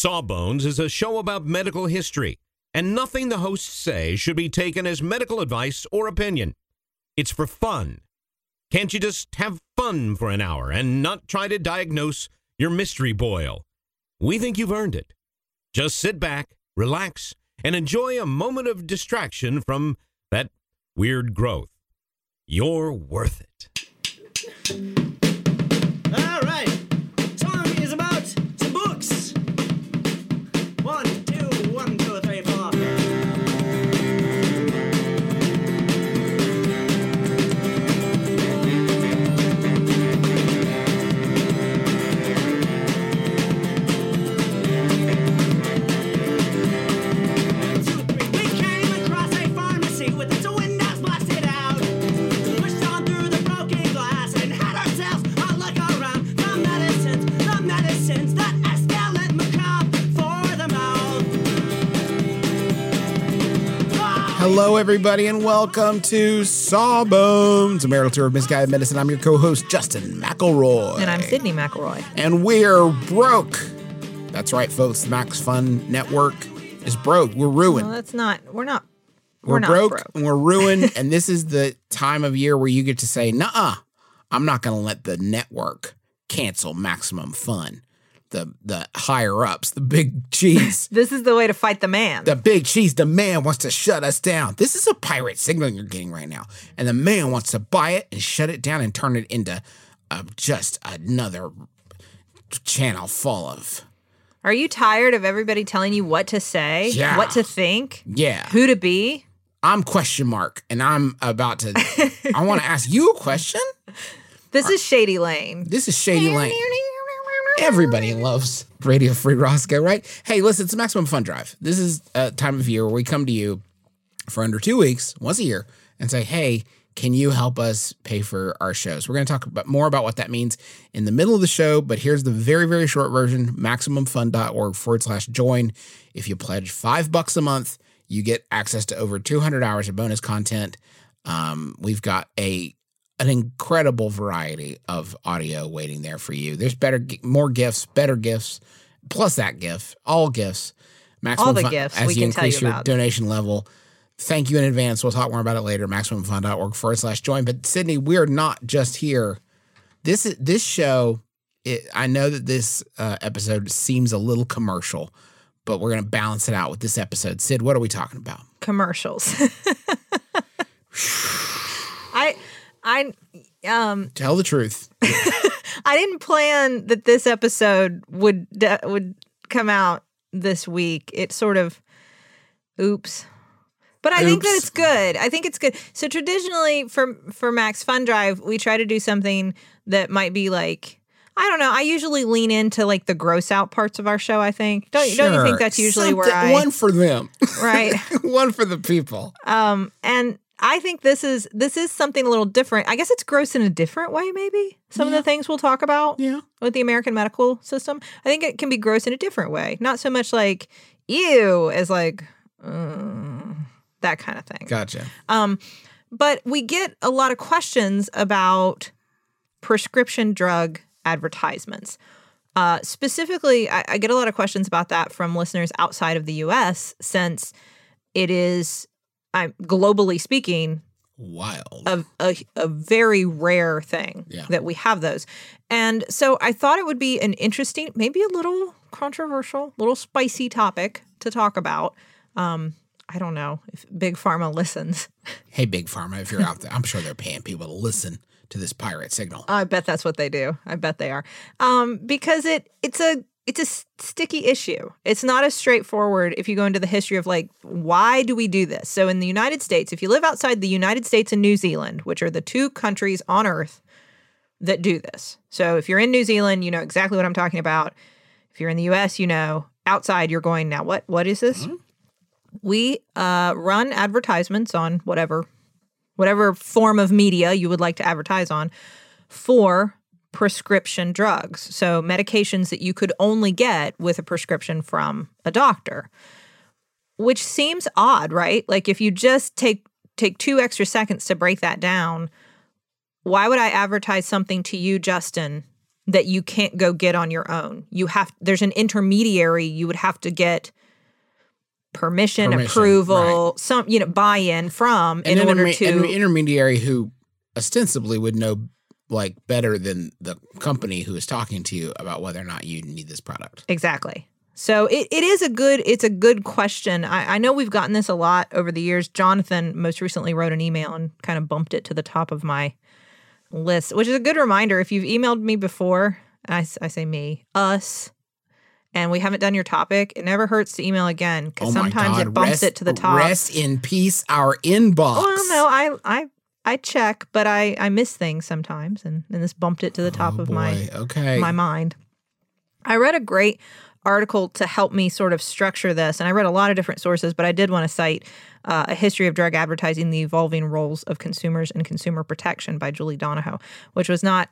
Sawbones is a show about medical history, and nothing the hosts say should be taken as medical advice or opinion. It's for fun. Can't you just have fun for an hour and not try to diagnose your mystery boil? We think you've earned it. Just sit back, relax, and enjoy a moment of distraction from that weird growth. You're worth it. All right. Song is about some books. 1, 2, 1, 2, 3, 4. Hello, everybody, and welcome to Sawbones, a marital tour of misguided medicine. I'm your co-host, Justin McElroy. And I'm Sydney McElroy. And we're broke. That's right, folks. The Max Fun Network is broke. We're ruined. No, that's not. We're not broke. And we're ruined. And this is the time of year where you get to say, nuh-uh, I'm not going to let the network cancel Maximum Fun. The higher ups, the big cheese. This is the way to fight the man. The big cheese, the man wants to shut us down. This is a pirate signal you're getting right now. And the man wants to buy it and shut it down and turn it into just another channel full of... Are you tired of everybody telling you what to say? Yeah. What to think? Yeah. Who to be? I'm question mark, and I'm about to... I want to ask you a question. This is Shady Lane. This is Shady Lane. Everybody loves Radio Free Roscoe, right? Hey, listen, it's a Maximum Fun Drive. This is a time of year where we come to you for under 2 weeks, once a year, and say, hey, can you help us pay for our shows? We're going to talk more about what that means in the middle of the show, but here's the very, very short version, MaximumFun.org/join. If you pledge $5 a month, you get access to over 200 hours of bonus content. We've got an incredible variety of audio waiting there for you. There's more gifts, better gifts, plus that gift, all gifts. Maximum all the Fun, gifts as we you can tell increase you your about. donation level. Thank you in advance. We'll talk more about it later. MaximumFun.org/join. But Sydney, we're not just here. This show, I know that this episode seems a little commercial, but we're going to balance it out with this episode. Sid, what are we talking about? Commercials. Tell the truth. I didn't plan that this episode would come out this week. It sort of, oops. But I think that it's good. I think it's good. So traditionally for Max Fun Drive, we try to do something that might be like, I don't know. I usually lean into like the gross out parts of our show, I think. Don't you think that's usually where one for them. Right. One for the people. And I think this is something a little different. I guess it's gross in a different way, maybe. Some of the things we'll talk about with the American medical system. I think it can be gross in a different way. Not so much like, ew, as like, that kind of thing. Gotcha. But we get a lot of questions about prescription drug advertisements. Specifically, I get a lot of questions about that from listeners outside of the U.S. since it is... globally speaking, wild, a very rare thing that we have those. And so I thought it would be an interesting, maybe a little controversial, little spicy topic to talk about. I don't know if Big Pharma listens. Hey, Big Pharma, if you're out there, I'm sure they're paying people to listen to this pirate signal. I bet that's what they do. I bet they are. Because it's a sticky issue. It's not as straightforward if you go into the history of like, why do we do this? So in the United States, if you live outside the United States and New Zealand, which are the two countries on earth that do this. So if you're in New Zealand, you know exactly what I'm talking about. If you're in the US, you know, outside you're going, now what is this? Mm-hmm. We run advertisements on whatever form of media you would like to advertise on for prescription drugs. So medications that you could only get with a prescription from a doctor, which seems odd, right? Like if you just take 2 extra seconds to break that down, why would I advertise something to you, Justin, that you can't go get on your own. There's an intermediary you would have to get permission, approval, right. some buy-in from An in order to an intermediary who ostensibly would know like better than the company who is talking to you about whether or not you need this product. Exactly. So it's a good question. I know we've gotten this a lot over the years. Jonathan most recently wrote an email and kind of bumped it to the top of my list, which is a good reminder. If you've emailed me before, I say me, us, and we haven't done your topic, it never hurts to email again because sometimes it bumps it to the top. Rest in peace, our inbox. Well, no, I check, but I miss things sometimes, and this bumped it to the top of my mind. I read a great article to help me sort of structure this, and I read a lot of different sources, but I did want to cite A History of Drug Advertising, The Evolving Roles of Consumers and Consumer Protection by Julie Donahoe, which was not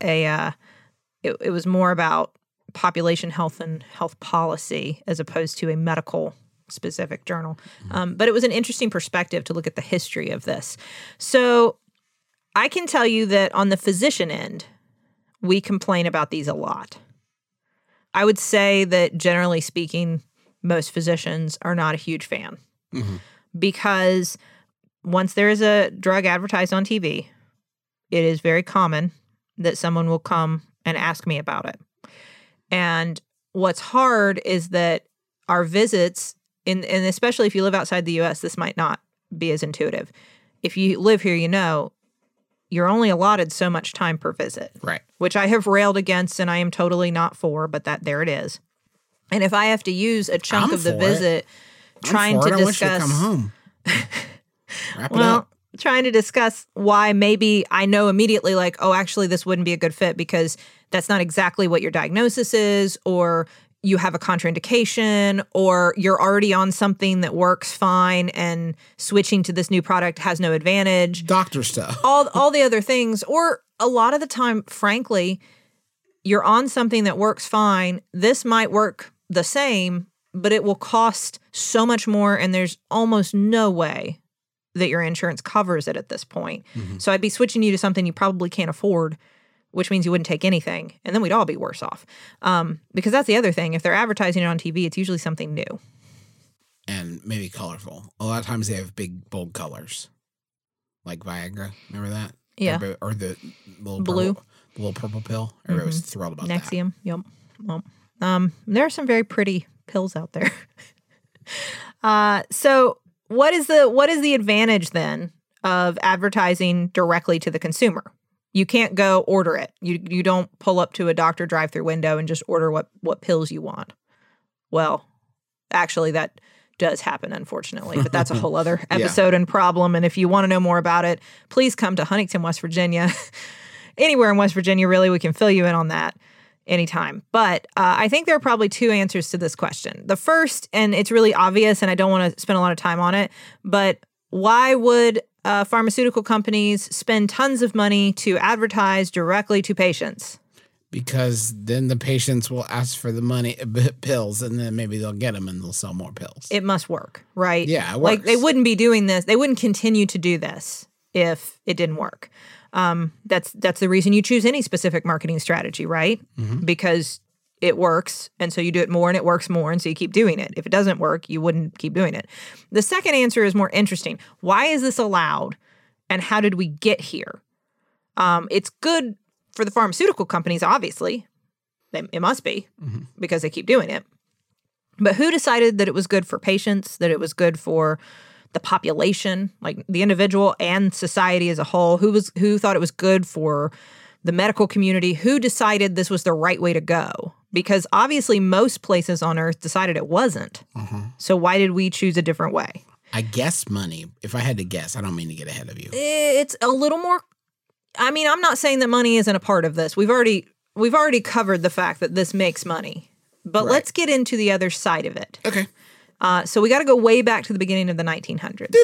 it was more about population health and health policy as opposed to a medical specific journal. But it was an interesting perspective to look at the history of this. So I can tell you that on the physician end, we complain about these a lot. I would say that generally speaking, most physicians are not a huge fan because once there is a drug advertised on TV, it is very common that someone will come and ask me about it. And what's hard is that our visits, and especially if you live outside the U.S., this might not be as intuitive. If you live here, you're only allotted so much time per visit. Right. Which I have railed against and I am totally not for, but there it is. And if I have to use a chunk of the visit trying to discuss... I want you to come home. Wrap it up. Trying to discuss why maybe I know immediately like, oh, actually this wouldn't be a good fit because that's not exactly what your diagnosis is, or you have a contraindication, or you're already on something that works fine and switching to this new product has no advantage. Doctor stuff. all the other things. Or a lot of the time, frankly, you're on something that works fine. This might work the same, but it will cost so much more, and there's almost no way that your insurance covers it at this point. So I'd be switching you to something you probably can't afford, which means you wouldn't take anything, and then we'd all be worse off. Because that's the other thing. If they're advertising it on TV, it's usually something new. And maybe colorful. A lot of times they have big, bold colors. Like Viagra. Remember that? Yeah. Or the little blue. The little purple pill. Everybody was thrilled about that. Nexium. Yep. Well, there are some very pretty pills out there. So what is the advantage then of advertising directly to the consumer? You can't go order it. You don't pull up to a doctor drive-through window and just order what pills you want. Well, actually that does happen, unfortunately, but that's a whole other episode and problem. And if you want to know more about it, please come to Huntington, West Virginia. Anywhere in West Virginia, really, we can fill you in on that anytime. But I think there are probably two answers to this question. The first, and it's really obvious, and I don't want to spend a lot of time on it, but why would pharmaceutical companies spend tons of money to advertise directly to patients? Because then the patients will ask for the money, pills, and then maybe they'll get them and they'll sell more pills. It must work, right? Yeah, it works. Like they wouldn't be doing this. They wouldn't continue to do this if it didn't work. That's the reason you choose any specific marketing strategy, right? Because it works, and so you do it more, and it works more, and so you keep doing it. If it doesn't work, you wouldn't keep doing it. The second answer is more interesting. Why is this allowed, and how did we get here? It's good for the pharmaceutical companies, obviously. It must be, because they keep doing it. But who decided that it was good for patients, that it was good for the population, like the individual and society as a whole? Who thought it was good for the medical community? Who decided this was the right way to go? Because obviously most places on earth decided it wasn't. So why did we choose a different way? I guess money. If I had to guess, I don't mean to get ahead of you. It's a little more. I mean, I'm not saying that money isn't a part of this. We've already covered the fact that this makes money. But let's get into the other side of it. Okay. So we got to go way back to the beginning of the 1900s.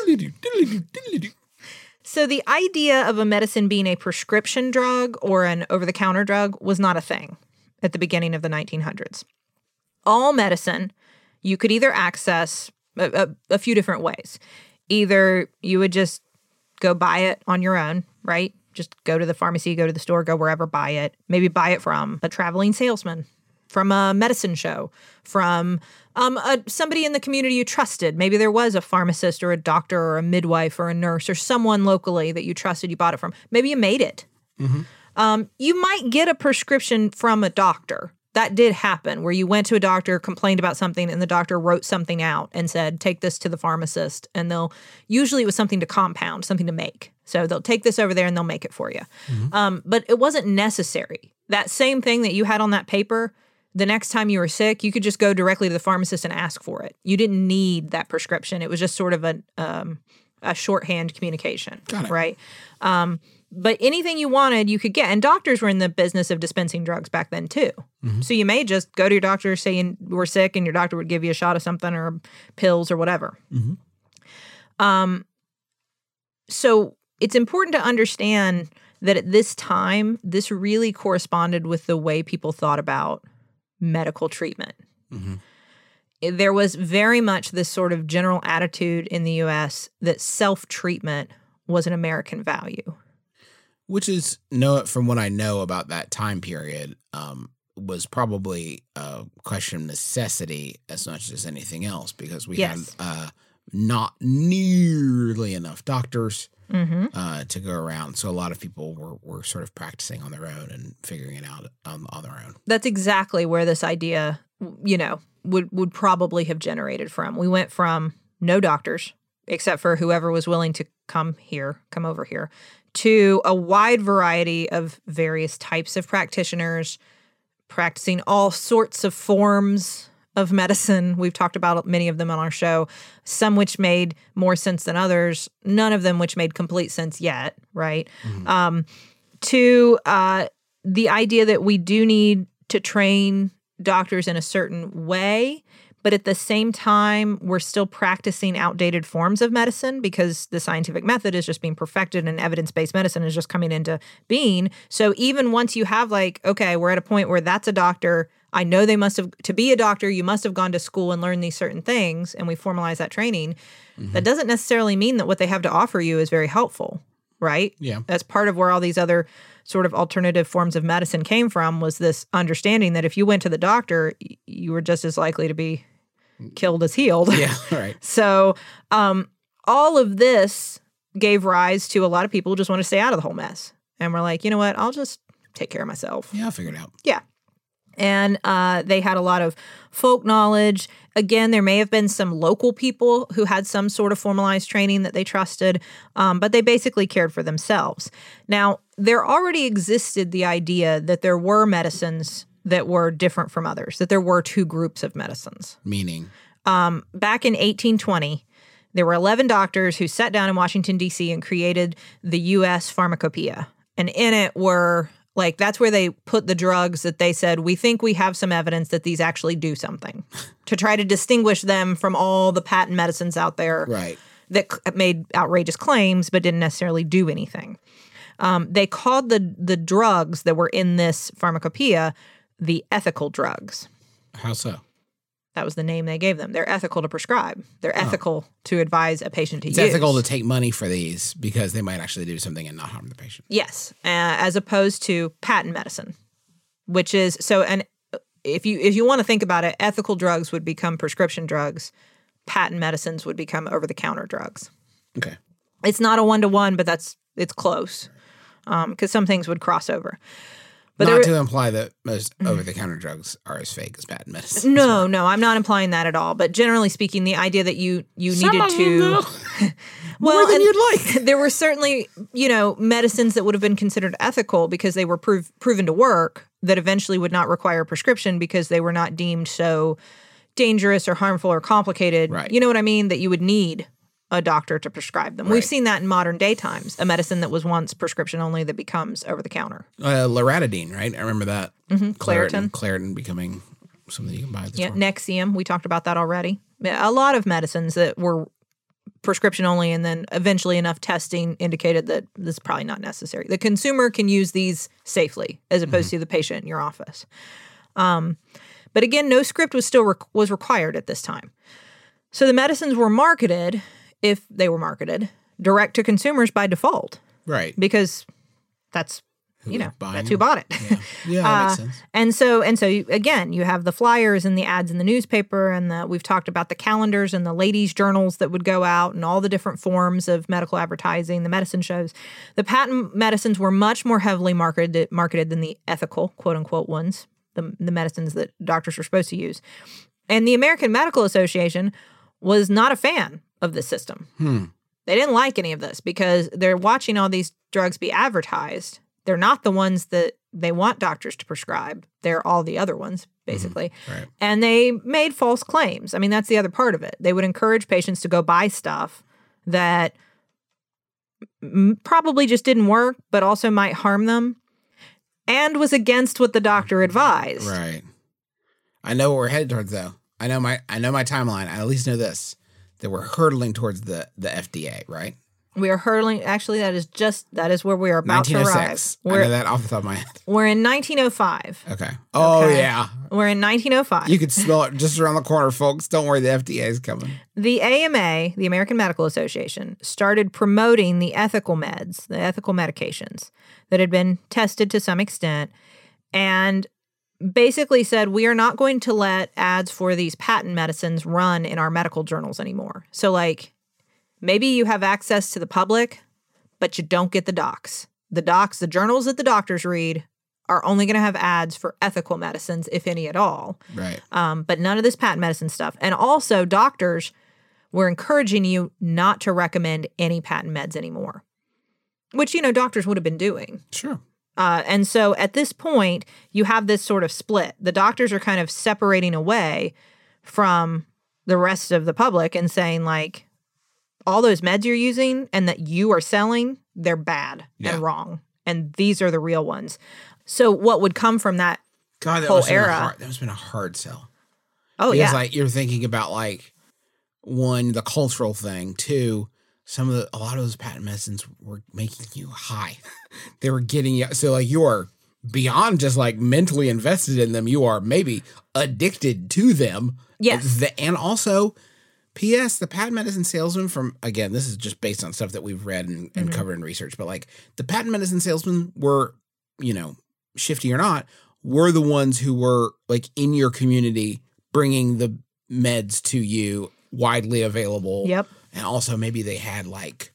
So the idea of a medicine being a prescription drug or an over-the-counter drug was not a thing at the beginning of the 1900s. All medicine you could either access a few different ways. Either you would just go buy it on your own, right? just go to the pharmacy, go to the store, go wherever, buy it. Maybe buy it from a traveling salesman, from a medicine show, from somebody in the community you trusted. Maybe there was a pharmacist or a doctor or a midwife or a nurse or someone locally that you trusted you bought it from. Maybe you made it. You might get a prescription from a doctor. That did happen, where you went to a doctor, complained about something, and the doctor wrote something out and said, take this to the pharmacist. And usually it was something to compound, something to make. So they'll take this over there and they'll make it for you. But it wasn't necessary. That same thing that you had on that paper, the next time you were sick, you could just go directly to the pharmacist and ask for it. You didn't need that prescription. It was just sort of a shorthand communication, right? But anything you wanted, you could get. And doctors were in the business of dispensing drugs back then, too. So you may just go to your doctor saying you were sick, and your doctor would give you a shot of something or pills or whatever. So it's important to understand that at this time, this really corresponded with the way people thought about medical treatment. There was very much this sort of general attitude in the U.S. that self-treatment was an American value. Which is, from what I know about that time period, was probably a question of necessity as much as anything else, because we had not nearly enough doctors to go around. So a lot of people were sort of practicing on their own and figuring it out on their own. That's exactly where this idea, would probably have generated from. We went from no doctors, except for whoever was willing to come over here, to a wide variety of various types of practitioners practicing all sorts of forms of medicine. We've talked about many of them on our show, some which made more sense than others, none of them which made complete sense yet, right? To the idea that we do need to train doctors in a certain way, but at the same time, we're still practicing outdated forms of medicine because the scientific method is just being perfected and evidence-based medicine is just coming into being. So even once you have okay, we're at a point where that's a doctor, I know they must have, to be a doctor, you must have gone to school and learned these certain things, and we formalize that training. That doesn't necessarily mean that what they have to offer you is very helpful, right? Yeah. That's part of where all these other sort of alternative forms of medicine came from, was this understanding that if you went to the doctor, you were just as likely to be killed as healed. Yeah, right. So all of this gave rise to a lot of people who just want to stay out of the whole mess. And we're like, you know what? I'll just take care of myself. Yeah, I'll figure it out. Yeah. And they had a lot of folk knowledge. Again, there may have been some local people who had some sort of formalized training that they trusted, but they basically cared for themselves. Now, there already existed the idea that there were medicines that were different from others, that there were two groups of medicines. Meaning? Back in 1820, there were 11 doctors who sat down in Washington, D.C. and created the U.S. Pharmacopoeia. And in it were, that's where they put the drugs that they said, we think we have some evidence that these actually do something, to try to distinguish them from all the patent medicines out there that made outrageous claims but didn't necessarily do anything. They called the drugs that were in this pharmacopoeia the ethical drugs. How so? That was the name they gave them. They're ethical to prescribe. They're ethical to advise a patient to use. It's ethical to take money for these because they might actually do something and not harm the patient. Yes, as opposed to patent medicine, which is so. And if you want to think about it, ethical drugs would become prescription drugs. Patent medicines would become over-the-counter drugs. Okay, it's not a 1-to-1, but it's close because some things would cross over. But not to imply that most over-the-counter drugs are as fake as patent medicine. No, I'm not implying that at all. But generally speaking, the idea that you needed to more than you'd like. There were certainly medicines that would have been considered ethical because they were proven to work, that eventually would not require a prescription because they were not deemed so dangerous or harmful or complicated. Right. You know what I mean? That you would need a doctor to prescribe them. Right. We've seen that in modern day times. A medicine that was once prescription only that becomes over the counter. Loratadine, right? I remember that. Claritin. Claritin becoming something you can buy at the store. Nexium. We talked about that already. A lot of medicines that were prescription only, and then eventually enough testing indicated that this is probably not necessary. The consumer can use these safely as opposed to the patient in your office. But again, no script was was required at this time. So the medicines were marketed, if they were marketed, direct to consumers by default. Right. Because that's Who you was know buying that's who them? bought it. Yeah, that makes sense. And so again, you have the flyers and the ads in the newspaper, and we've talked about the calendars and the ladies' journals that would go out, and all the different forms of medical advertising, the medicine shows. The patent medicines were much more heavily marketed than the ethical, quote unquote, ones, the medicines that doctors were supposed to use. And the American Medical Association was not a fan of this system. They didn't like any of this because they're watching all these drugs be advertised. They're not the ones that they want doctors to prescribe. They're all the other ones, basically. Right. And they made false claims. I mean, that's the other part of it. They would encourage patients to go buy stuff that probably just didn't work, but also might harm them, and was against what the doctor advised. Right. I know what we're headed towards, though. I know my timeline. I at least know this, that we're hurtling towards the FDA, right? We are hurtling. Actually, that is where we are about to arrive. 1906. I know that off the top of my head. We're in 1905. Okay. Oh, Okay. yeah. We're in 1905. You could smell it just around the corner, folks. Don't worry, the FDA is coming. The AMA, the American Medical Association, started promoting the ethical meds, the ethical medications that had been tested to some extent, and basically said, we are not going to let ads for these patent medicines run in our medical journals anymore. So, like, maybe you have access to the public, but you don't get the docs. The journals that the doctors read are only going to have ads for ethical medicines, if any at all. Right. But none of this patent medicine stuff. And also, doctors were encouraging you not to recommend any patent meds anymore, which, doctors would have been doing. Sure. And so at this point, you have this sort of split. The doctors are kind of separating away from the rest of the public and saying, like, all those meds you're using and that you are selling, they're bad and wrong. And these are the real ones. So what would come from that God, that whole must have been era? that must have been a hard sell. Oh, Because, yeah. like, you're thinking about, like, one, the cultural thing. Two, a lot of those patent medicines were making you high. They were getting you. So, like, you are beyond just, like, mentally invested in them. You are maybe addicted to them. Yes. And also, P.S., the patent medicine salesman from, again, this is just based on stuff that we've read and covered in research, but, like, the patent medicine salesmen were, shifty or not, were the ones who were, like, in your community bringing the meds to you, widely available. Yep. And also maybe they had, like,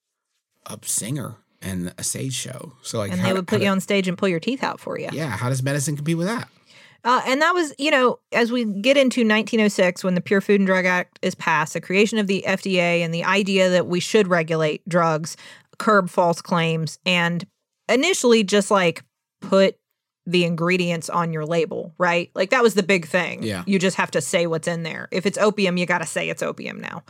a singer and a stage show. So, like, And they would put you on stage and pull your teeth out for you. Yeah. How does medicine compete with that? And that was, as we get into 1906, when the Pure Food and Drug Act is passed, the creation of the FDA and the idea that we should regulate drugs, curb false claims, and initially just, like, put the ingredients on your label, right? Like, that was the big thing. Yeah. You just have to say what's in there. If it's opium, you got to say it's opium now.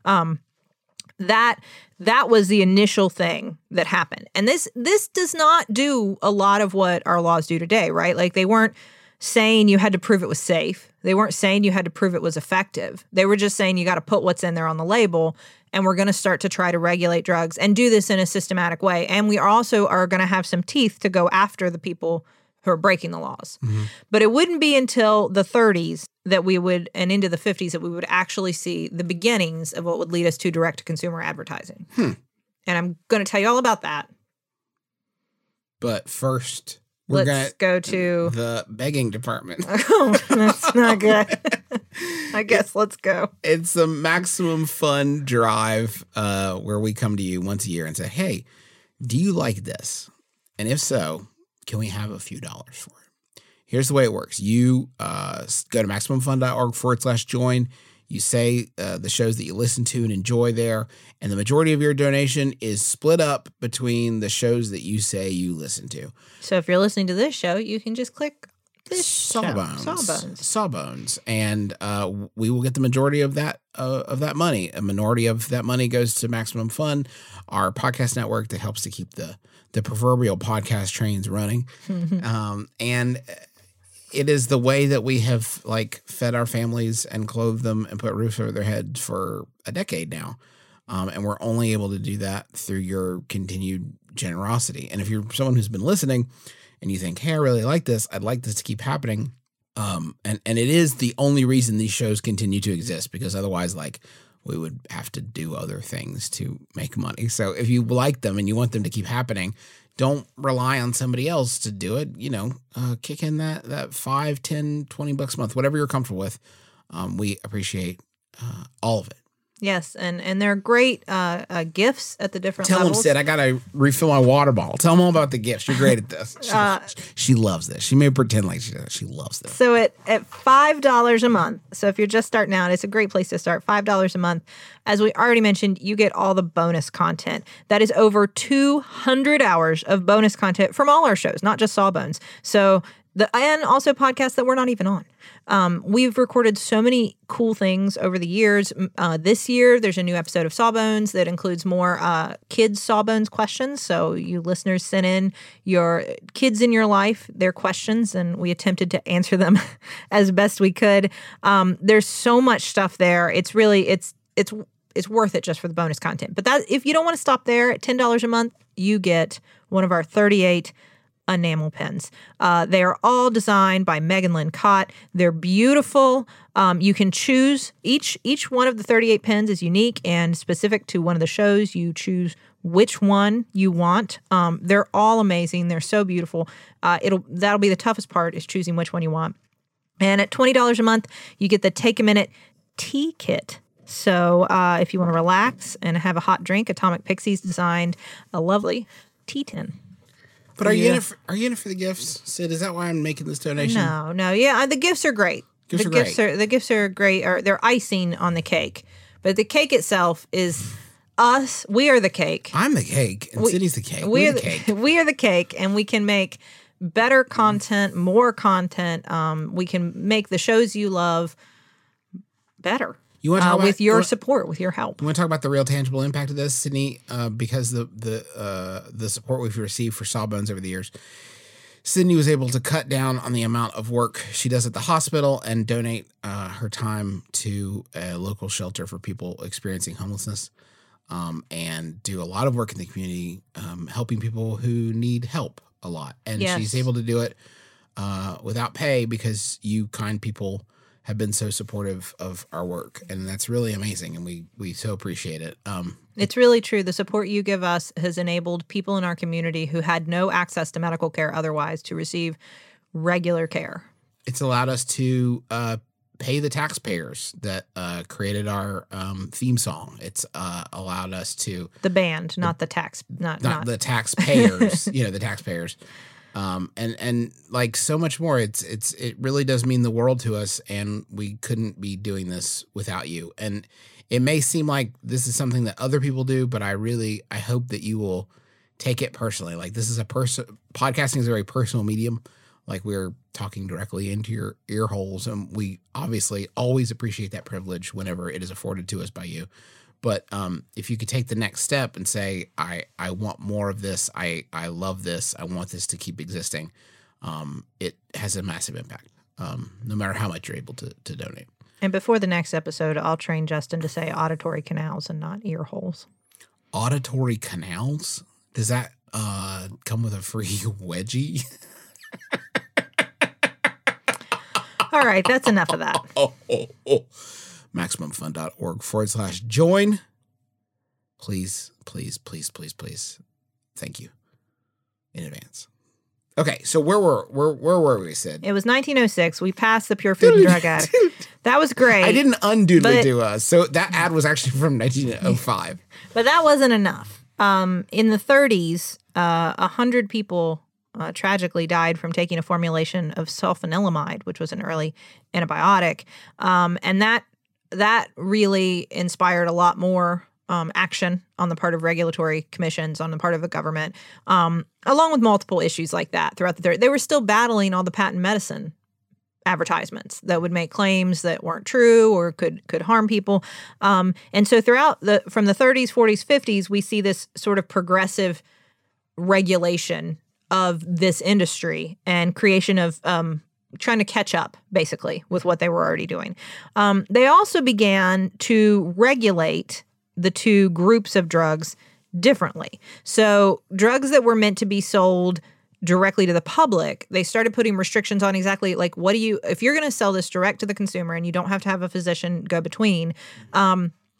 That was the initial thing that happened. And this does not do a lot of what our laws do today, right? Like, they weren't saying you had to prove it was safe. They weren't saying you had to prove it was effective. They were just saying you got to put what's in there on the label, and we're going to start to try to regulate drugs and do this in a systematic way. And we also are going to have some teeth to go after the people who are breaking the laws. Mm-hmm. But it wouldn't be until the 30s that we would, and into the 50s, that we would actually see the beginnings of what would lead us to direct-to-consumer advertising. And I'm going to tell you all about that. But first, we're Let's go to the begging department. Oh, that's not good. I guess let's go. It's a Maximum Fun drive where we come to you once a year and say, hey, do you like this? And if so, can we have a few dollars for it? Here's the way it works. You go to MaximumFun.org/join. You say the shows that you listen to and enjoy there, and the majority of your donation is split up between the shows that you say you listen to. So if you're listening to this show, you can just click this Sawbones. show. Sawbones. And we will get the majority of that money. A minority of that money goes to Maximum Fun, our podcast network that helps to keep the proverbial podcast trains running. And it is the way that we have, like, fed our families and clothed them and put roofs over their heads for a decade now. And we're only able to do that through your continued generosity. And if you're someone who's been listening and you think, hey, I really like this, I'd like this to keep happening. And it is the only reason these shows continue to exist, because otherwise, like, we would have to do other things to make money. So if you like them and you want them to keep happening, don't rely on somebody else to do it. Kick in that $5, $10, $20 a month, whatever you're comfortable with. We appreciate all of it. Yes, and they're great gifts at the different Tell levels. them, Sid, I got to refill my water bottle. Tell them all about the gifts. You're great at this. She loves this. She may pretend like she does. She loves this. So at $5 a month, so if you're just starting out, it's a great place to start, $5 a month. As we already mentioned, you get all the bonus content. That is over 200 hours of bonus content from all our shows, not just Sawbones. And also podcasts that we're not even on. We've recorded so many cool things over the years. This year, there's a new episode of Sawbones that includes more kids' Sawbones questions. So you listeners sent in your kids in your life, their questions, and we attempted to answer them as best we could. There's so much stuff there. It's really, it's worth it just for the bonus content. But that if you don't want to stop there, at $10 a month, you get one of our 38 enamel pens. They are all designed by Megan Lynn Cott. They're beautiful. You can choose each one of the 38 pens is unique and specific to one of the shows. You choose which one you want. They're all amazing. They're so beautiful. That'll be the toughest part is choosing which one you want. And at $20 a month, you get the Take a Minute Tea Kit. So if you want to relax and have a hot drink, Atomic Pixies designed a lovely tea tin. But are you in it for the gifts, Sid? Is that why I'm making this donation? No. Yeah, the gifts are great. The gifts are great. They're icing on the cake, but the cake itself is us. We are the cake. I'm the cake, and Sydney's the cake. We're the cake. We are the cake, and we can make better content, more content. We can make the shows you love better. You want to talk with your support, with your help. You want to talk about the real tangible impact of this, Sydney? Because the support we've received for Sawbones over the years, Sydney was able to cut down on the amount of work she does at the hospital and donate her time to a local shelter for people experiencing homelessness, and do a lot of work in the community, helping people who need help a lot. And she's able to do it without pay because you kind people have been so supportive of our work, and that's really amazing, and we so appreciate it. It's really true. The support you give us has enabled people in our community who had no access to medical care otherwise to receive regular care. It's allowed us to pay the taxpayers that created our theme song. It's allowed us to the band, not the the taxpayers. The taxpayers. And like so much more, it really does mean the world to us, and we couldn't be doing this without you. And it may seem like this is something that other people do, but I hope that you will take it personally. Like this is podcasting is a very personal medium. Like we're talking directly into your ear holes, and we obviously always appreciate that privilege whenever it is afforded to us by you. But if you could take the next step and say, I want more of this, I love this, I want this to keep existing, it has a massive impact, no matter how much you're able to donate. And before the next episode, I'll train Justin to say auditory canals and not ear holes. Auditory canals? Does that come with a free wedgie? All right, that's enough of that. MaximumFun.org/join. Please. Thank you in advance. Okay, so where were we, Sid? It was 1906. We passed the Pure Food and Drug Act. That was great. I didn't undoodly do us. So that ad was actually from 1905. But that wasn't enough. In the 30s, 100 people tragically died from taking a formulation of sulfanilamide, which was an early antibiotic. And that really inspired a lot more action on the part of regulatory commissions, on the part of the government, along with multiple issues like that throughout the 30s. They were still battling all the patent medicine advertisements that would make claims that weren't true or could harm people. And so throughout from the 30s, 40s, 50s, we see this sort of progressive regulation of this industry and creation of trying to catch up, basically, with what they were already doing. They also began to regulate the two groups of drugs differently. So drugs that were meant to be sold directly to the public, they started putting restrictions on exactly like if you're going to sell this direct to the consumer and you don't have to have a physician go between,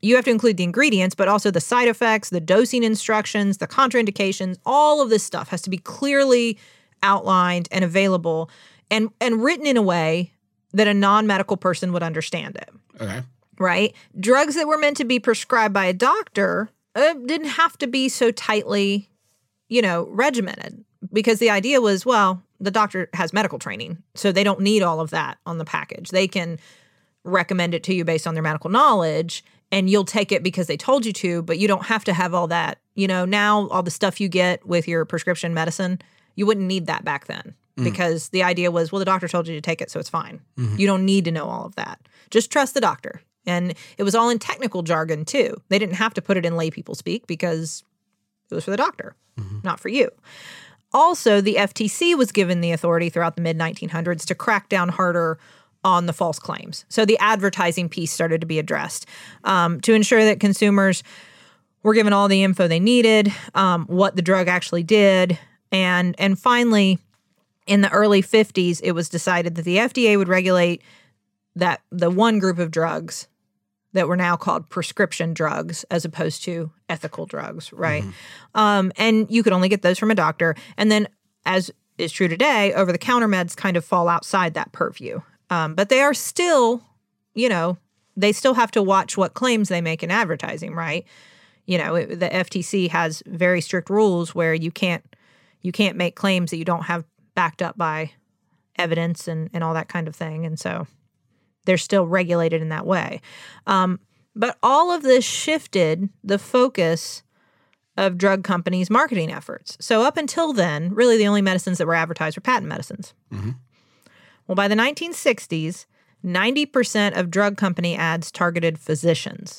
You have to include the ingredients, but also the side effects, the dosing instructions, the contraindications. All of this stuff has to be clearly outlined and available and written in a way that a non-medical person would understand it. Okay. Right? Drugs that were meant to be prescribed by a doctor didn't have to be so tightly, regimented, because the idea was, well, the doctor has medical training, so they don't need all of that on the package. They can recommend it to you based on their medical knowledge, and you'll take it because they told you to, but you don't have to have all that. Now all the stuff you get with your prescription medicine, you wouldn't need that back then, because the idea was, well, the doctor told you to take it, so it's fine. You don't need to know all of that. Just trust the doctor. And it was all in technical jargon, too. They didn't have to put it in lay people speak because it was for the doctor, not for you. Also, the FTC was given the authority throughout the mid-1900s to crack down harder on the false claims. So the advertising piece started to be addressed to ensure that consumers were given all the info they needed, what the drug actually did. And finally, in the early 50s, it was decided that the FDA would regulate that the one group of drugs that were now called prescription drugs as opposed to ethical drugs, right? And you could only get those from a doctor. And then, as is true today, over-the-counter meds kind of fall outside that purview. But they are still, they still have to watch what claims they make in advertising, right? The FTC has very strict rules where you can't make claims that you don't have backed up by evidence and all that kind of thing. And so they're still regulated in that way. But all of this shifted the focus of drug companies' marketing efforts. So up until then, really the only medicines that were advertised were patent medicines. Well, by the 1960s, 90% of drug company ads targeted physicians.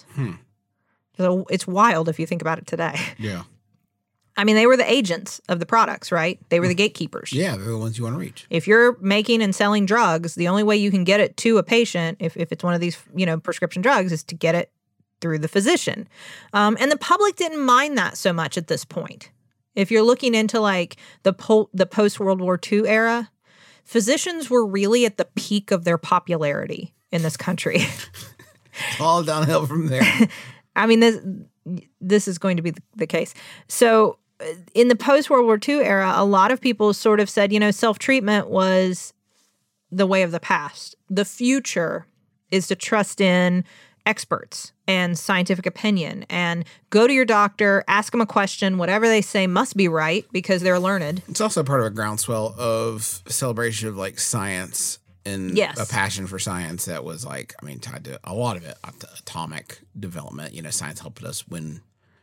So it's wild if you think about it today. Yeah. I mean, they were the agents of the products, right? They were the gatekeepers. Yeah, they're the ones you want to reach. If you're making and selling drugs, the only way you can get it to a patient, if it's one of these, prescription drugs, is to get it through the physician. And the public didn't mind that so much at this point. If you're looking into like the post-World War II era, physicians were really at the peak of their popularity in this country. It's all downhill from there. I mean, this is going to be the case. So in the post-World War II era, a lot of people sort of said, self-treatment was the way of the past. The future is to trust in experts and scientific opinion and go to your doctor, ask them a question, whatever they say must be right because they're learned. It's also part of a groundswell of celebration of like science and a passion for science that was tied to a lot of it, atomic development. Science helped us win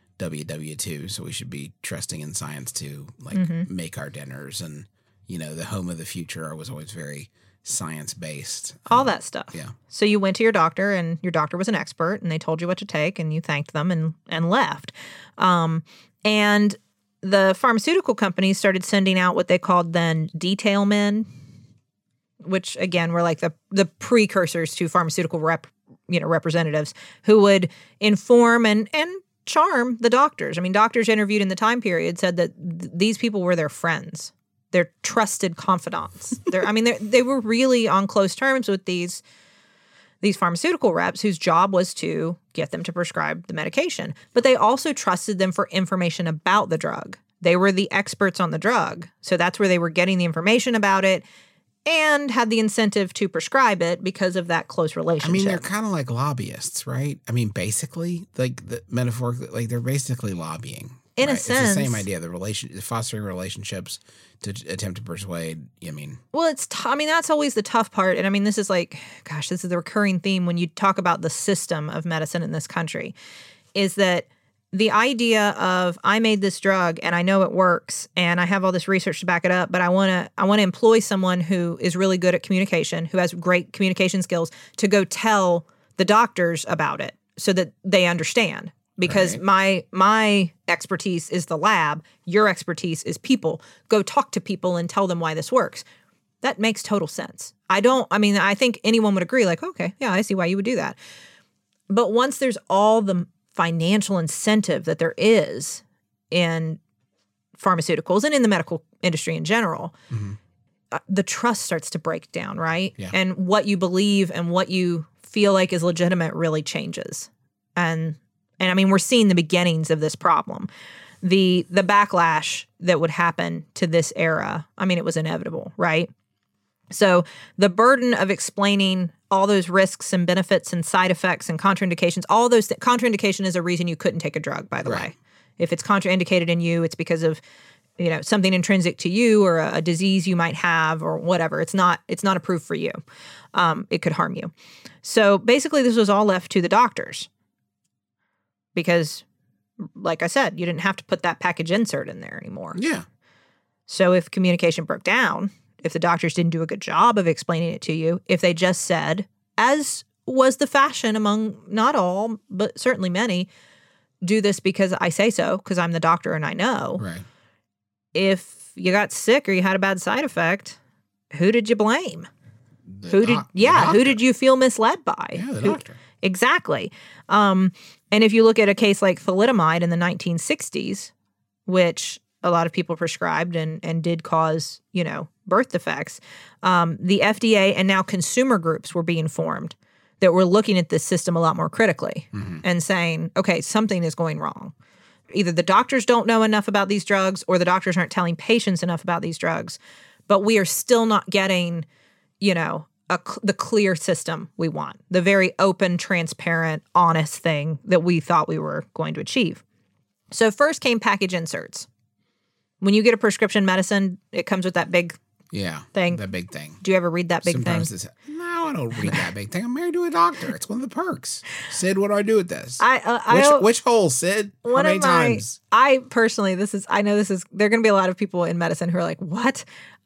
WW2, so we should be trusting in science to make our dinners. And, the home of the future was always very science-based. All that stuff. Yeah. So you went to your doctor and your doctor was an expert and they told you what to take and you thanked them and left. And the pharmaceutical companies started sending out what they called then detail men, which again were like the precursors to pharmaceutical representatives who would inform and charm the doctors. I mean, doctors interviewed in the time period said that these people were their friends, their trusted confidants. They were really on close terms with these pharmaceutical reps whose job was to get them to prescribe the medication. But they also trusted them for information about the drug. They were the experts on the drug. So that's where they were getting the information about it and had the incentive to prescribe it because of that close relationship. I mean, they're kind of like lobbyists, right? I mean, basically, metaphorically, they're basically lobbying. In a sense. It's the same idea, the fostering relationships to attempt to persuade, Well, that's always the tough part. And this is this is the recurring theme when you talk about the system of medicine in this country, is that the idea of I made this drug and I know it works and I have all this research to back it up, but I want to employ someone who is really good at communication, who has great communication skills to go tell the doctors about it so that they understand. Because my expertise is the lab, your expertise is people. Go talk to people and tell them why this works. That makes total sense. I think anyone would agree, okay, yeah, I see why you would do that. But once there's all the financial incentive that there is in pharmaceuticals and in the medical industry in general, the trust starts to break down, right? Yeah. And what you believe and what you feel like is legitimate really changes. And I mean, we're seeing the beginnings of this problem. The backlash that would happen to this era, I mean, it was inevitable, right? So the burden of explaining all those risks and benefits and side effects and contraindications, all those contraindication is a reason you couldn't take a drug, by the way. If it's contraindicated in you, it's because of something intrinsic to you or a disease you might have or whatever. It's not approved for you. It could harm you. So basically, this was all left to the doctors because, like I said, you didn't have to put that package insert in there anymore. Yeah. So if communication broke down, if the doctors didn't do a good job of explaining it to you, if they just said, as was the fashion among not all, but certainly many, do this because I say so, because I'm the doctor and I know. Right. If you got sick or you had a bad side effect, who did you blame? Who did you feel misled by? Yeah, the doctor. Exactly. And if you look at a case like thalidomide in the 1960s, which a lot of people prescribed and did cause, birth defects, the FDA and now consumer groups were being formed that were looking at this system a lot more critically and saying, okay, something is going wrong. Either the doctors don't know enough about these drugs or the doctors aren't telling patients enough about these drugs, but we are still not getting, the clear system we want, the very open, transparent, honest thing that we thought we were going to achieve. So first came package inserts. When you get a prescription medicine, it comes with that big thing. That big thing. Do you ever read that big Sometimes thing? No, I don't read that big thing. I'm married to a doctor. It's one of the perks. Sid, what do I do with this? Which hole, Sid? How many times? I personally, they're going to be a lot of people in medicine who are like, what?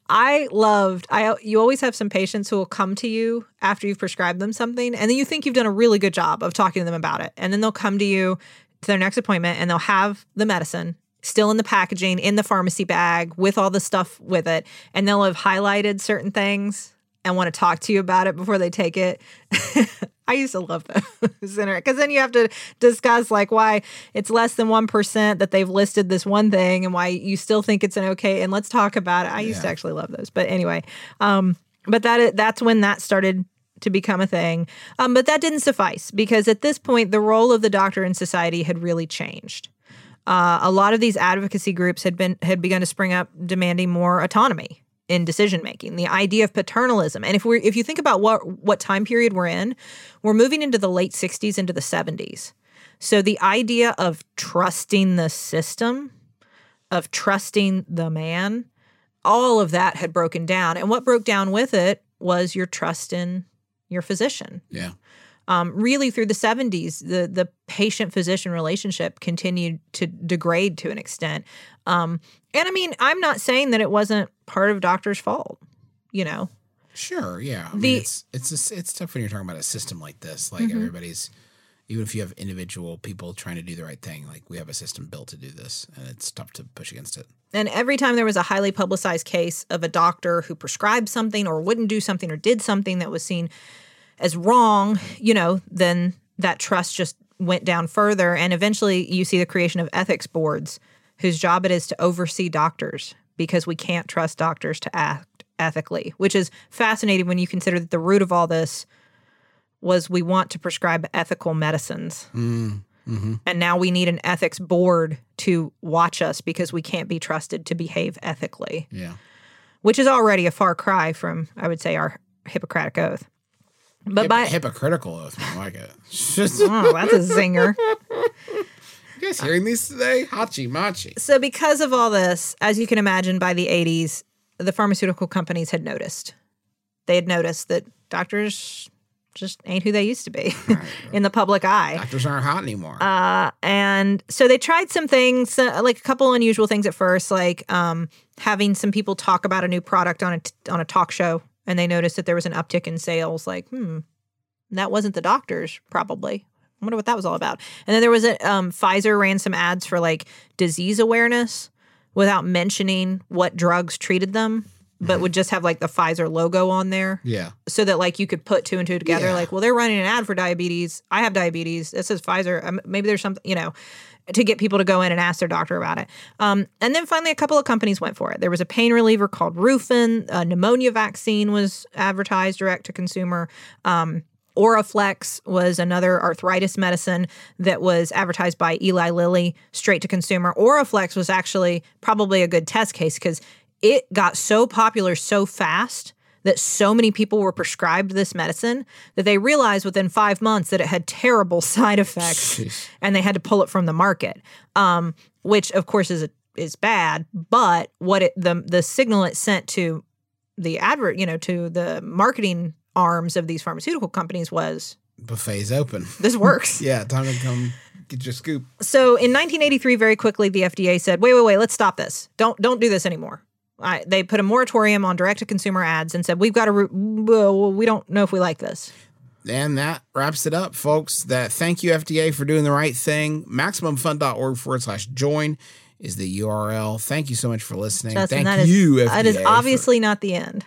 You always have some patients who will come to you after you've prescribed them something, and then you think you've done a really good job of talking to them about it. And then they'll come to you to their next appointment and they'll have the medicine still in the packaging, in the pharmacy bag, with all the stuff with it. And they'll have highlighted certain things and want to talk to you about it before they take it. I used to love those, because then you have to discuss like why it's less than 1% that they've listed this one thing and why you still think it's an okay. And let's talk about it. I used to actually love those. But anyway, but that's when that started to become a thing. But that didn't suffice, because at this point, the role of the doctor in society had really changed. A lot of these advocacy groups had begun to spring up, demanding more autonomy in decision making. The idea of paternalism, and if you think about what time period we're in, we're moving into the late 60s into the 70s. So the idea of trusting the system, of trusting the man, all of that had broken down, and what broke down with it was your trust in your physician. Yeah. Really, through the 70s, the patient-physician relationship continued to degrade to an extent. And I mean, I'm not saying that it wasn't part of doctors' fault, Sure, yeah. I mean, it's tough when you're talking about a system like this. Like everybody's, even if you have individual people trying to do the right thing, like we have a system built to do this, and it's tough to push against it. And every time there was a highly publicized case of a doctor who prescribed something or wouldn't do something or did something that was seen as wrong, then that trust just went down further. And eventually you see the creation of ethics boards whose job it is to oversee doctors, because we can't trust doctors to act ethically, which is fascinating when you consider that the root of all this was we want to prescribe ethical medicines. Mm-hmm. And now we need an ethics board to watch us because we can't be trusted to behave ethically. Yeah. Which is already a far cry from, I would say, our Hippocratic Oath. But hypocritical oath, I like it. Oh, that's a zinger. You guys hearing these today? Hachi machi. So because of all this, as you can imagine, by the 80s, the pharmaceutical companies had noticed. They had noticed that doctors just ain't who they used to be in the public eye. Doctors aren't hot anymore. And so they tried some things, like a couple unusual things at first, like having some people talk about a new product on a talk show. And they noticed that there was an uptick in sales. Like, that wasn't the doctors, probably. I wonder what that was all about. And then there was Pfizer ran some ads for like disease awareness without mentioning what drugs treated them, but would just have like the Pfizer logo on there. Yeah. So that like you could put two and two together. Yeah. Like, well, they're running an ad for diabetes. I have diabetes. It says Pfizer. Maybe there's something, to get people to go in and ask their doctor about it. And then finally, a couple of companies went for it. There was a pain reliever called Rufen. A pneumonia vaccine was advertised direct to consumer. Oraflex was another arthritis medicine that was advertised by Eli Lilly straight to consumer. Oraflex was actually probably a good test case because it got so popular so fast that so many people were prescribed this medicine that they realized within 5 months that it had terrible side effects. Jeez. And they had to pull it from the market, which of course is bad. But what the signal it sent to the to the marketing arms of these pharmaceutical companies was, Buffet's open. this works. Yeah, time to come get your scoop. So in 1983, very quickly, the FDA said, wait, let's stop this. Don't do this anymore. They put a moratorium on direct-to-consumer ads and said, we don't know if we like this. And that wraps it up, folks. Thank you, FDA, for doing the right thing. MaximumFun.org/join is the URL. Thank you so much for listening. Justin, Thank you, FDA. That is obviously not the end.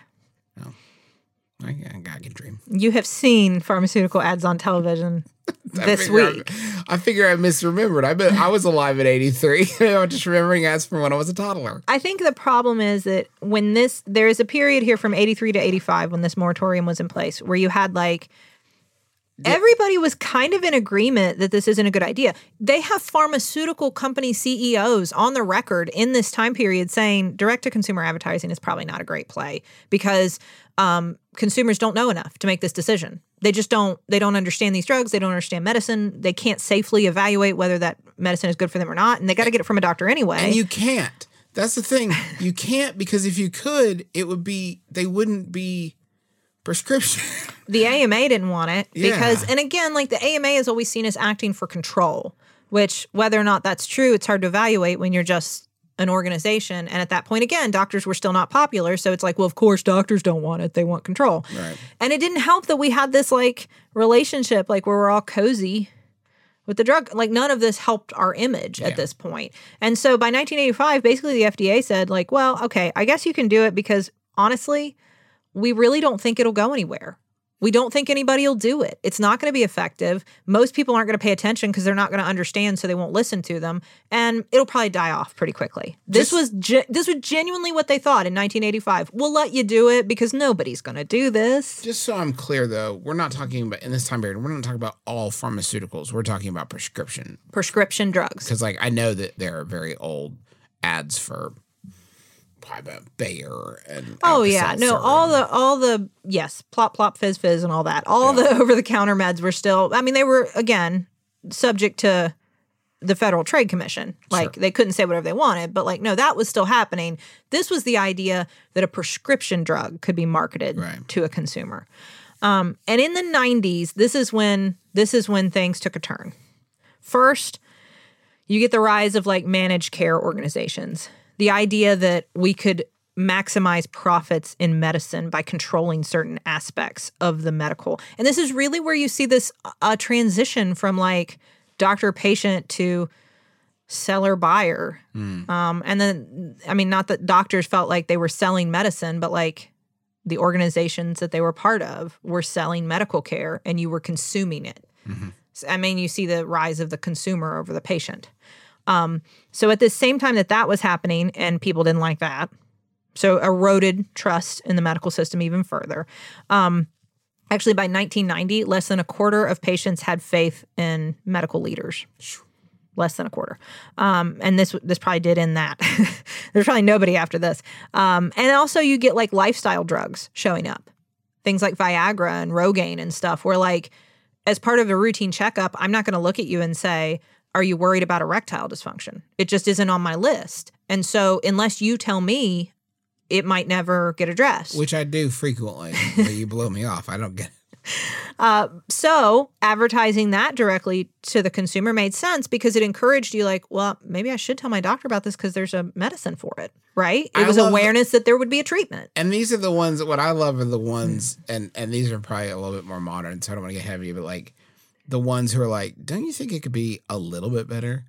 I can dream. You have seen pharmaceutical ads on television this week. I figure I misremembered. I was alive in 83. I'm just remembering ads from when I was a toddler. I think the problem is that there is a period here from 83 to 85 when this moratorium was in place where you had everybody was kind of in agreement that this isn't a good idea. They have pharmaceutical company CEOs on the record in this time period saying direct-to-consumer advertising is probably not a great play because consumers don't know enough to make this decision. They just don't. They don't understand these drugs. They don't understand medicine. They can't safely evaluate whether that medicine is good for them or not, and they got to get it from a doctor anyway. And you can't. That's the thing. You can't because if you could, they wouldn't be prescription. The AMA didn't want it because, Yeah. and again, the AMA is always seen as acting for control, which whether or not that's true, it's hard to evaluate when you're just an organization. And at that point, again, doctors were still not popular. So it's well, of course, doctors don't want it. They want control. Right. And it didn't help that we had this relationship, where we're all cozy with the drug. None of this helped our image at this point. And so by 1985, basically the FDA said well, okay, I guess you can do it because honestly, we really don't think it'll go anywhere. We don't think anybody will do it. It's not going to be effective. Most people aren't going to pay attention because they're not going to understand, so they won't listen to them, and it'll probably die off pretty quickly. This was genuinely what they thought in 1985. We'll let you do it because nobody's going to do this. Just so I'm clear, though, we're not talking about, in this time period, we're not talking about all pharmaceuticals. We're talking about prescription drugs. Because I know that there are very old ads for Bayer and Alka-Seltzer all the yes, plop plop fizz fizz and all that. The over the counter meds were still. I mean, they were again subject to the Federal Trade Commission. Sure. They couldn't say whatever they wanted, but no, that was still happening. This was the idea that a prescription drug could be marketed to a consumer. And in the 90s, this is when things took a turn. First, you get the rise of managed care organizations. The idea that we could maximize profits in medicine by controlling certain aspects of the medical. And this is really where you see this transition from doctor-patient to seller-buyer. And then, not that doctors felt like they were selling medicine, but the organizations that they were part of were selling medical care and you were consuming it. Mm-hmm. You see the rise of the consumer over the patient. So at the same time that was happening and people didn't like that, so eroded trust in the medical system even further. Actually, by 1990, less than a quarter of patients had faith in medical leaders. Less than a quarter. And this probably did end that. There's probably nobody after this. And also you get lifestyle drugs showing up. Things like Viagra and Rogaine and stuff where as part of a routine checkup, I'm not going to look at you and say, are you worried about erectile dysfunction? It just isn't on my list. And so unless you tell me, it might never get addressed. Which I do frequently. You blow me off. I don't get it. So advertising that directly to the consumer made sense because it encouraged you well, maybe I should tell my doctor about this because there's a medicine for it, right? It was awareness that there would be a treatment. And these are the ones, what I love are the ones, and these are probably a little bit more modern, so I don't want to get heavy, but the ones who are don't you think it could be a little bit better?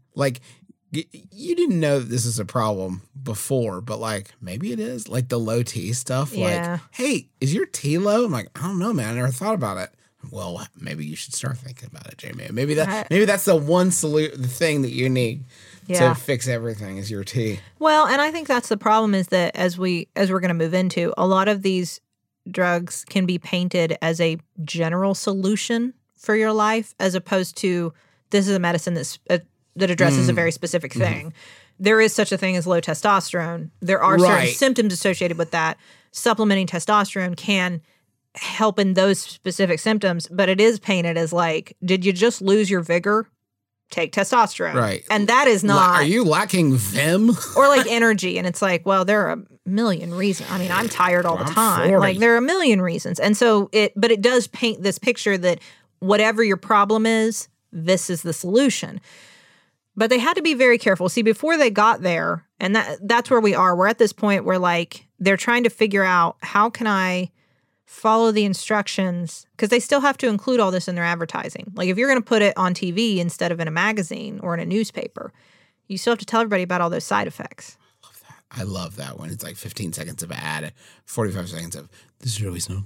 You didn't know that this is a problem before, but maybe it is. The low T stuff. Yeah. Hey, is your T low? I'm I don't know, man. I never thought about it. Well, maybe you should start thinking about it, Jamie. Maybe that's the one the thing that you need to fix everything is your T. Well, and I think that's the problem is that as we're going to move into, a lot of these drugs can be painted as a general solution for your life, as opposed to this is a medicine that addresses a very specific thing. There is such a thing as low testosterone. There are certain symptoms associated with that. Supplementing testosterone can help in those specific symptoms, but it is painted as like, did you just lose your vigor? Take testosterone. Right. And that is not. Are you lacking vim? Or like energy. And it's like, well, there are a million reasons. I mean, I'm tired all the time. 40. Like there are a million reasons. And so but it does paint this picture that whatever your problem is, this is the solution. But they had to be very careful. See, before they got there, and that's where we are. We're at this point where like they're trying to figure out, how can I follow the instructions, because they still have to include all this in their advertising. Like if you're going to put it on TV instead of in a magazine or in a newspaper, you still have to tell everybody about all those side effects. I love that one. It's like 15 seconds of ad, 45 seconds of this drug is not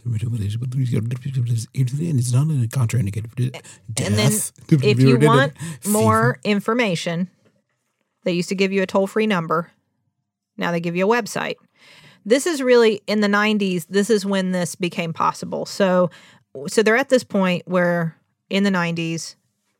it's not a contraindicated death. And then if you want more information, they used to give you a toll-free number. Now they give you a website. This is really in the 90s. This is when this became possible. So they're at this point where in the 90s,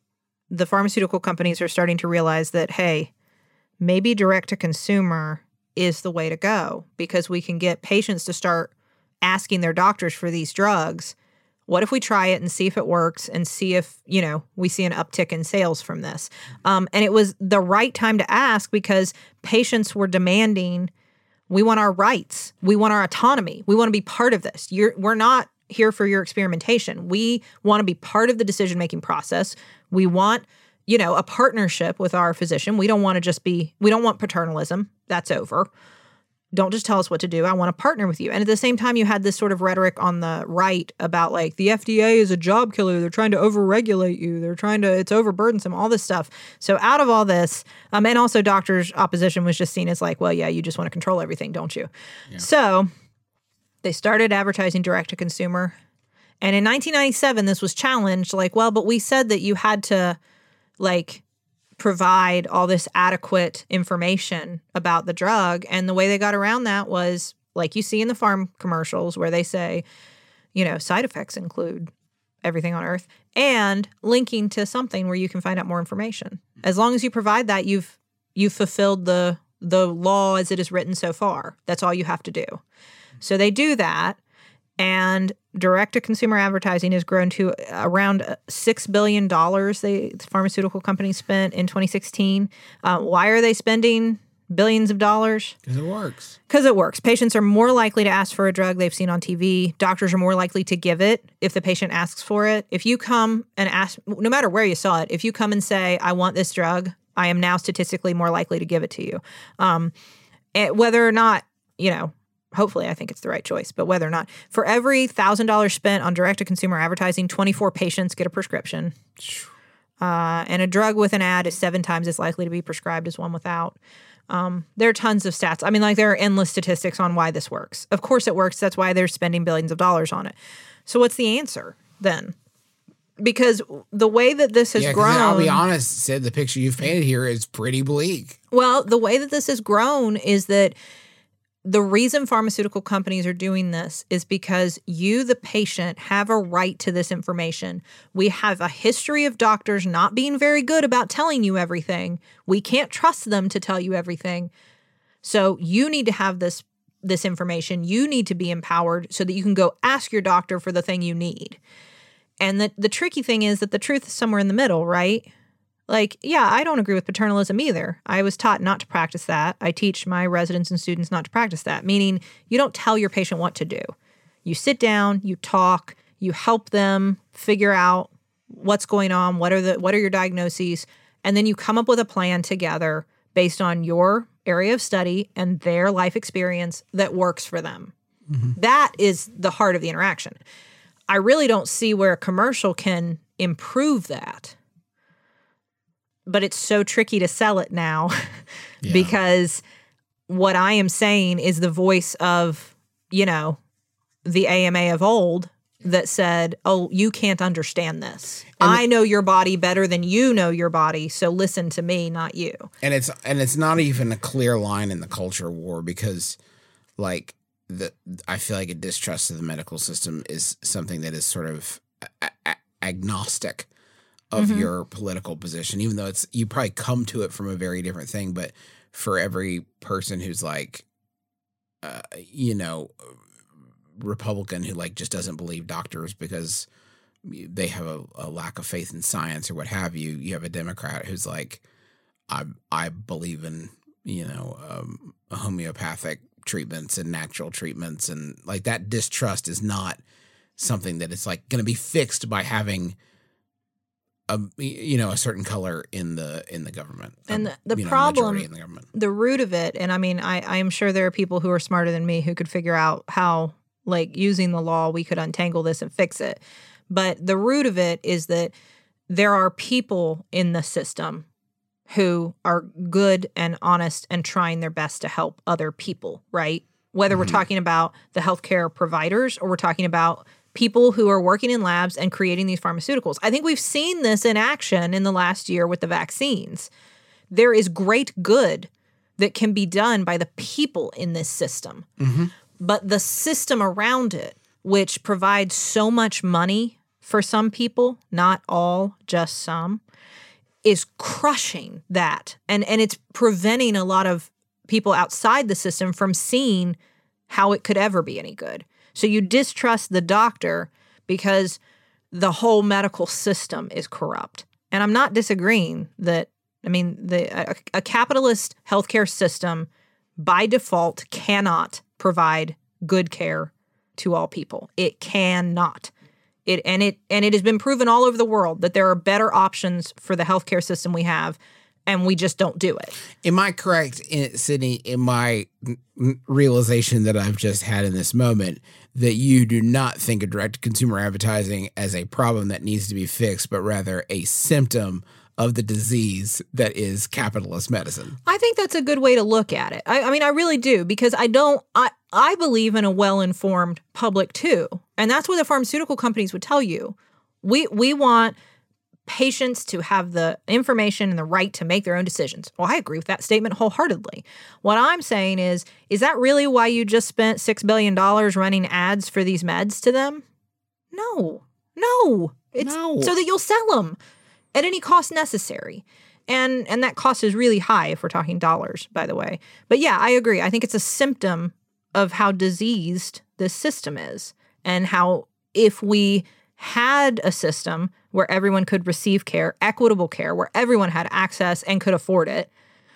the pharmaceutical companies are starting to realize that, hey, maybe direct to consumer is the way to go, because we can get patients to start asking their doctors for these drugs. What if we try it and see if it works and see if, we see an uptick in sales from this? And it was the right time to ask, because patients were demanding, we want our rights. We want our autonomy. We want to be part of this. We're not here for your experimentation. We want to be part of the decision-making process. We want, a partnership with our physician. We don't want paternalism. That's over. Don't just tell us what to do. I want to partner with you. And at the same time, you had this sort of rhetoric on the right about like the FDA is a job killer. They're trying to overregulate you. It's overburdensome, all this stuff. So out of all this, and also doctors' opposition was just seen as like, well, yeah, you just want to control everything, don't you? Yeah. So they started advertising direct to consumer. And in 1997, this was challenged like, well, but we said that you had to like provide all this adequate information about the drug. And the way they got around that was like you see in the farm commercials where they say, side effects include everything on earth, and linking to something where you can find out more information. As long as you provide that, you've fulfilled the law as it is written so far. That's all you have to do. So they do that. And direct-to-consumer advertising has grown to around $6 billion the pharmaceutical companies spent in 2016. Why are they spending billions of dollars? Because it works. Because it works. Patients are more likely to ask for a drug they've seen on TV. Doctors are more likely to give it if the patient asks for it. If you come and ask, no matter where you saw it, if you come and say, I want this drug, I am now statistically more likely to give it to you. Whether or not, hopefully, I think it's the right choice, but whether or not, for every $1,000 spent on direct-to-consumer advertising, 24 patients get a prescription. And a drug with an ad is 7 times as likely to be prescribed as one without. There are tons of stats. I mean, like there are endless statistics on why this works. Of course it works. That's why they're spending billions of dollars on it. So what's the answer then? Because the way that this has grown... I'll be honest, Sid, the picture you've painted here is pretty bleak. Well, the way that this has grown is that the reason pharmaceutical companies are doing this is because you, the patient, have a right to this information. We have a history of doctors not being very good about telling you everything. We can't trust them to tell you everything. So you need to have this information. You need to be empowered so that you can go ask your doctor for the thing you need. And the tricky thing is that the truth is somewhere in the middle, right? Like, yeah, I don't agree with paternalism either. I was taught not to practice that. I teach my residents and students not to practice that, meaning you don't tell your patient what to do. You sit down, you talk, you help them figure out what's going on, what are your diagnoses, and then you come up with a plan together based on your area of study and their life experience that works for them. Mm-hmm. That is the heart of the interaction. I really don't see where a commercial can improve that. But it's so tricky to sell it now because what I am saying is the voice of, the AMA of old that said, oh, you can't understand this. And I know your body better than you know your body, so listen to me, not you. And it's not even a clear line in the culture war because, like, I feel like a distrust of the medical system is something that is sort of agnostic of your political position, even though you probably come to it from a very different thing. But for every person who's like, Republican who like just doesn't believe doctors because they have a lack of faith in science or what have you, you have a Democrat who's like, I believe in, homeopathic treatments and natural treatments, and like that distrust is not something that is like going to be fixed by having a certain color in the government. And the problem, in the government. The root of it, and I mean, I am sure there are people who are smarter than me who could figure out how, like, using the law, we could untangle this and fix it. But the root of it is that there are people in the system who are good and honest and trying their best to help other people, right? Whether we're talking about the healthcare providers or we're talking about people who are working in labs and creating these pharmaceuticals. I think we've seen this in action in the last year with the vaccines. There is great good that can be done by the people in this system. But the system around it, which provides so much money for some people, not all, just some, is crushing that. And it's preventing a lot of people outside the system from seeing how it could ever be any good. So you distrust the doctor because the whole medical system is corrupt. And I'm not disagreeing that, I mean, a capitalist healthcare system by default cannot provide good care to all people. It cannot. It has been proven all over the world that there are better options for the healthcare system we have, and we just don't do it. Am I correct, Sydney, in my realization that I've just had in this moment, that you do not think of direct-to-consumer advertising as a problem that needs to be fixed, but rather a symptom of the disease that is capitalist medicine? I think that's a good way to look at it. I mean, I really do, because I believe in a well-informed public too. And that's what the pharmaceutical companies would tell you. We want patients to have the information and the right to make their own decisions. Well, I agree with that statement wholeheartedly. What I'm saying is that really why you just spent $6 billion running ads for these meds to them? No. It's so that you'll sell them at any cost necessary. And that cost is really high if we're talking dollars, by the way. But yeah, I agree. I think it's a symptom of how diseased this system is, and how if we had a system where everyone could receive care, equitable care, where everyone had access and could afford it,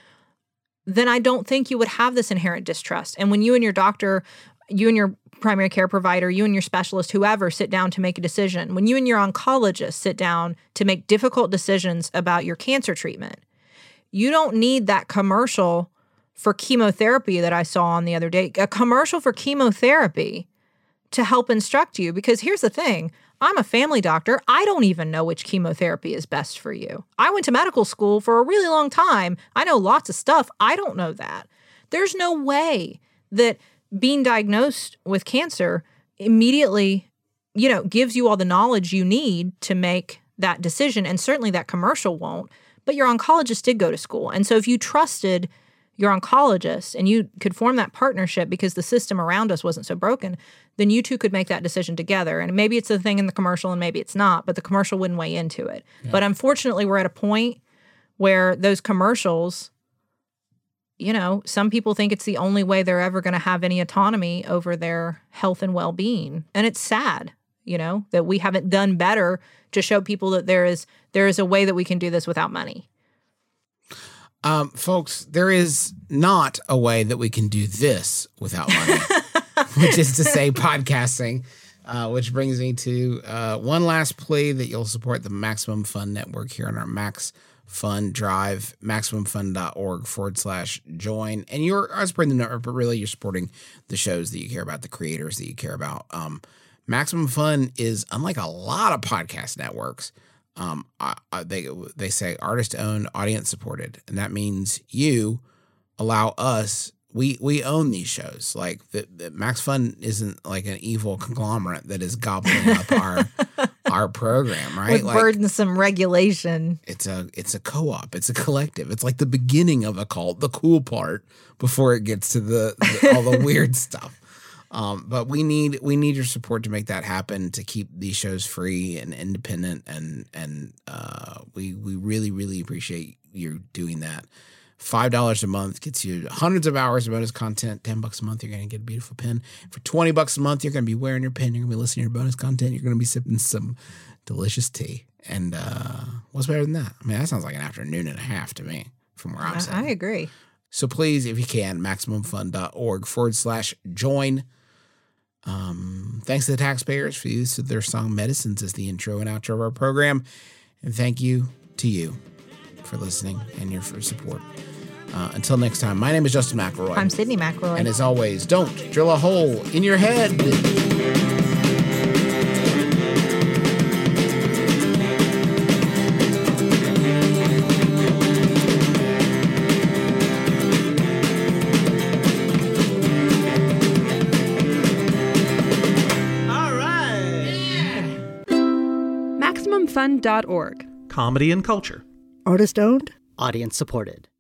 then I don't think you would have this inherent distrust. And when you and your doctor, you and your primary care provider, you and your specialist, whoever, sit down to make a decision, when you and your oncologist sit down to make difficult decisions about your cancer treatment, you don't need that commercial for chemotherapy that I saw on the other day, a commercial for chemotherapy to help instruct you. Because here's the thing, I'm a family doctor. I don't even know which chemotherapy is best for you. I went to medical school for a really long time. I know lots of stuff. I don't know that. There's no way that being diagnosed with cancer immediately, gives you all the knowledge you need to make that decision. And certainly that commercial won't. But your oncologist did go to school. And so if you trusted your oncologist and you could form that partnership because the system around us wasn't so broken, then you two could make that decision together. And maybe it's the thing in the commercial and maybe it's not, but the commercial wouldn't weigh into it. Yeah. But unfortunately, we're at a point where those commercials, some people think it's the only way they're ever going to have any autonomy over their health and well-being. And it's sad, that we haven't done better to show people that there is a way that we can do this without money. Folks, there is not a way that we can do this without money, which is to say podcasting, which brings me to one last plea that you'll support the Maximum Fun Network here on our Max Fun Drive, MaximumFun.org/join. And you're supporting the network, but really you're supporting the shows that you care about, the creators that you care about. Maximum Fun is, unlike a lot of podcast networks, they say artist owned, audience supported, and that means you allow us. We own these shows. Like the Max Fun isn't like an evil conglomerate that is gobbling up our program, right? With burdensome regulation. It's a co-op. It's a collective. It's like the beginning of a cult, the cool part before it gets to the all the weird stuff. But we need your support to make that happen, to keep these shows free and independent, and we really, really appreciate you doing that. $5 a month gets you hundreds of hours of bonus content. $10 a month, you're going to get a beautiful pin. For $20 a month, you're going to be wearing your pin. You're going to be listening to your bonus content. You're going to be sipping some delicious tea. And what's better than that? I mean, that sounds like an afternoon and a half to me from where I'm sitting. I agree. So please, if you can, MaximumFun.org/join. Thanks to the taxpayers for the use of their song Medicines as the intro and outro of our program. And thank you to you for listening and your support. Until next time, my name is Justin McElroy. I'm Sydney McElroy. And as always, don't drill a hole in your head. All right. MaximumFun.org. Comedy and culture. Artist owned. Audience supported.